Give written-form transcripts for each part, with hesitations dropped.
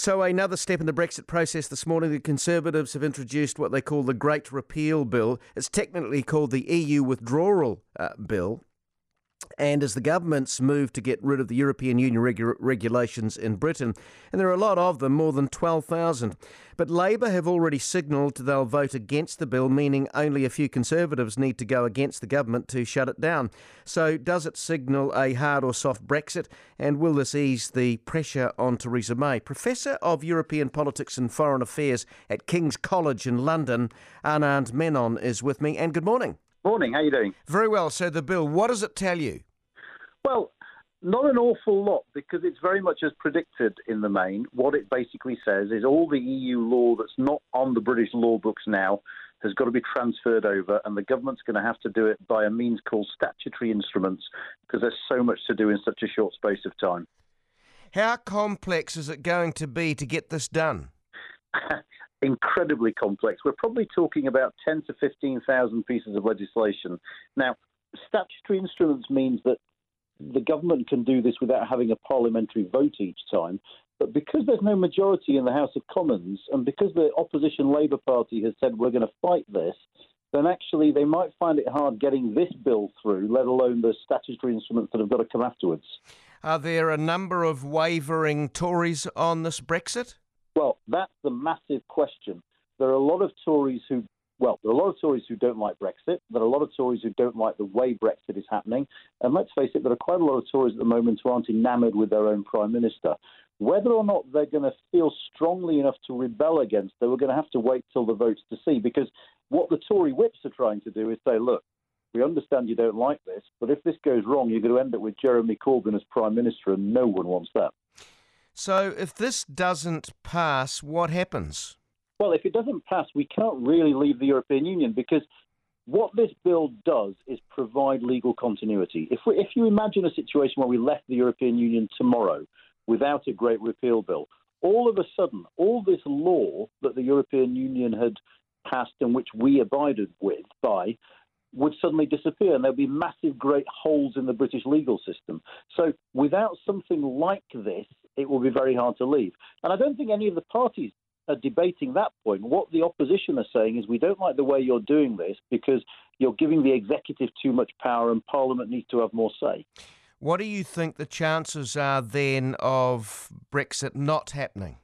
So another step in the Brexit process this morning, the Conservatives have introduced what they call the Great Repeal Bill. It's technically called the EU Withdrawal Bill. And as the government's move to get rid of the European Union regulations in Britain, and there are a lot of them, more than 12,000. But Labour have already signalled they'll vote against the bill, meaning only a few Conservatives need to go against the government to shut it down. So does it signal a hard or soft Brexit? And will this ease the pressure on Theresa May? Professor of European Politics and Foreign Affairs at King's College in London, Anand Menon is with me. And good morning. Morning, how are you doing? Very well. So the bill, what does it tell you? Well, not an awful lot, because it's very much as predicted in the main. What it basically says is all the EU law that's not on the British law books now has got to be transferred over, and the government's going to have to do it by a means called statutory instruments, because there's so much to do in such a short space of time. How complex is it going to be to get this done? Incredibly complex. We're probably talking about 10 to 15,000 pieces of legislation. Now, statutory instruments means that the government can do this without having a parliamentary vote each time. But because there's no majority in the House of Commons, and because the opposition Labour Party has said we're going to fight this, then actually they might find it hard getting this bill through, let alone the statutory instruments that have got to come afterwards. Are there a number of wavering Tories on this Brexit? Well, that's the massive question. There are a lot of Tories who don't like Brexit. There are a lot of Tories who don't like the way Brexit is happening. And let's face it, there are quite a lot of Tories at the moment who aren't enamoured with their own Prime Minister. Whether or not they're going to feel strongly enough to rebel against it, we're going to have to wait till the votes to see. Because what the Tory whips are trying to do is say, look, we understand you don't like this, but if this goes wrong, you're going to end up with Jeremy Corbyn as Prime Minister, and no one wants that. So if this doesn't pass, what happens? Well, if it doesn't pass, we can't really leave the European Union, because what this bill does is provide legal continuity. If you imagine a situation where we left the European Union tomorrow without a Great Repeal Bill, all of a sudden, all this law that the European Union had passed and which we abided by would suddenly disappear, and there'll be massive, great holes in the British legal system. So without something like this, it will be very hard to leave. And I don't think any of the parties are debating that point. What the opposition are saying is we don't like the way you're doing this because you're giving the executive too much power and Parliament needs to have more say. What do you think the chances are then of Brexit not happening?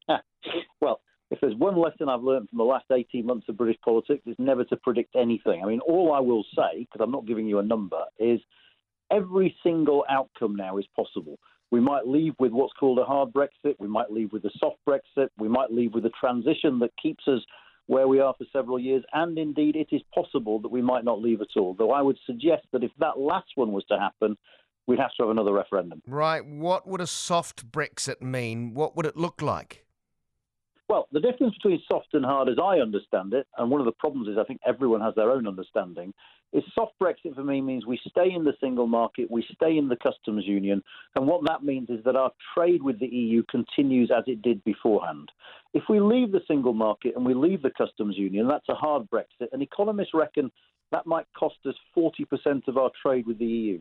Well, if there's one lesson I've learned from the last 18 months of British politics, it's never to predict anything. I mean, all I will say, because I'm not giving you a number, is every single outcome now is possible. We might leave with what's called a hard Brexit. We might leave with a soft Brexit. We might leave with a transition that keeps us where we are for several years. And indeed, it is possible that we might not leave at all. Though I would suggest that if that last one was to happen, we'd have to have another referendum. Right. What would a soft Brexit mean? What would it look like? Well, the difference between soft and hard, as I understand it, and one of the problems is I think everyone has their own understanding, is soft Brexit for me means we stay in the single market, we stay in the customs union, and what that means is that our trade with the EU continues as it did beforehand. If we leave the single market and we leave the customs union, that's a hard Brexit, and economists reckon that might cost us 40% of our trade with the EU.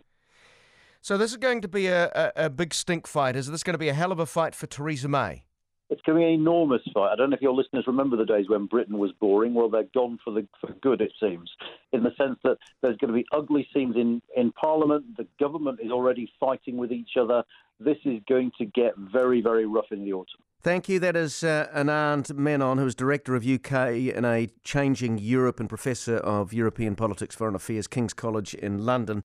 So this is going to be a big stink fight. Is this going to be a hell of a fight for Theresa May? It's going to be an enormous fight. I don't know if your listeners remember the days when Britain was boring. Well, they're gone for good, it seems, in the sense that there's going to be ugly scenes in Parliament. The government is already fighting with each other. This is going to get very, very rough in the autumn. Thank you. That is Anand Menon, who is Director of UK in a Changing Europe and Professor of European Politics, Foreign Affairs, King's College in London.